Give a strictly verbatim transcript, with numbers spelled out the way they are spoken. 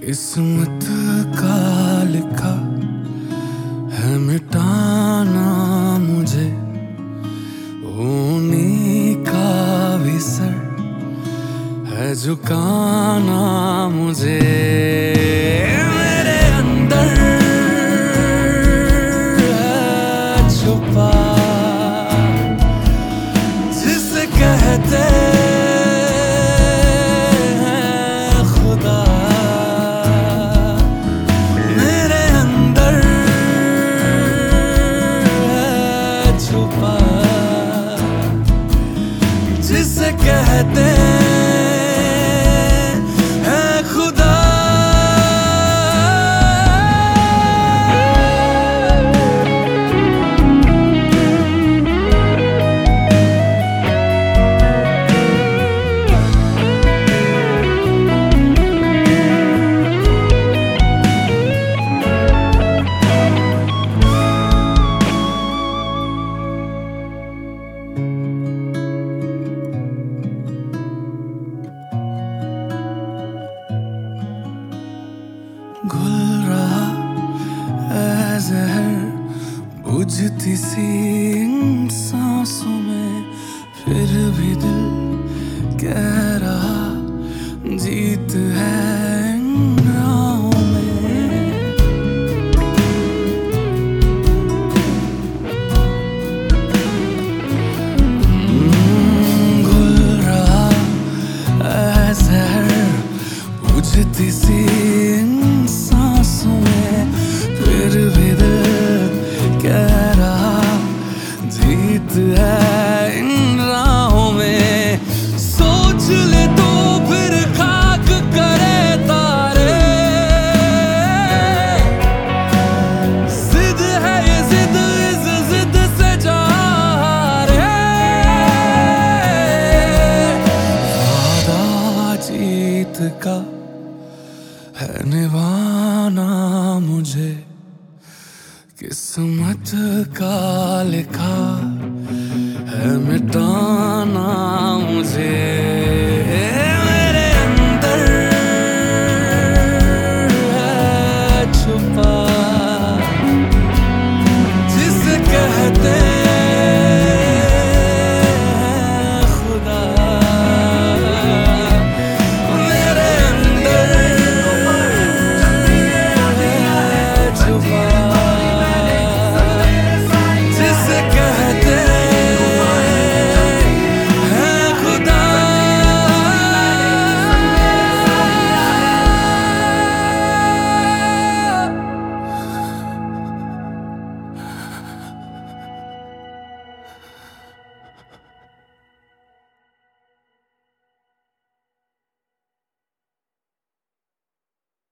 किस्मत का लिखा है मिटाना मुझे, उन्हीं का भी सर है झुकाना मुझे। मेरे अंदर है छुपा जिसे कहते जिसे कहते हैं खुदा। घुल रहा है जहर बुझती सी इन सांसों में, फिर भी दिल कह रहा जीत है इन राहों में। घुल रहा है जहर बुझती सी सांसों में, फिर भी दिल कह रहा जीत है इन राहों में। सोच ले तो फिर खाक करे तारे, जिद है ये जिद इस जिद से जा रे। वादा जीत का है निभाना मुझे, किस्मत का लिखा है मिटाना मुझे।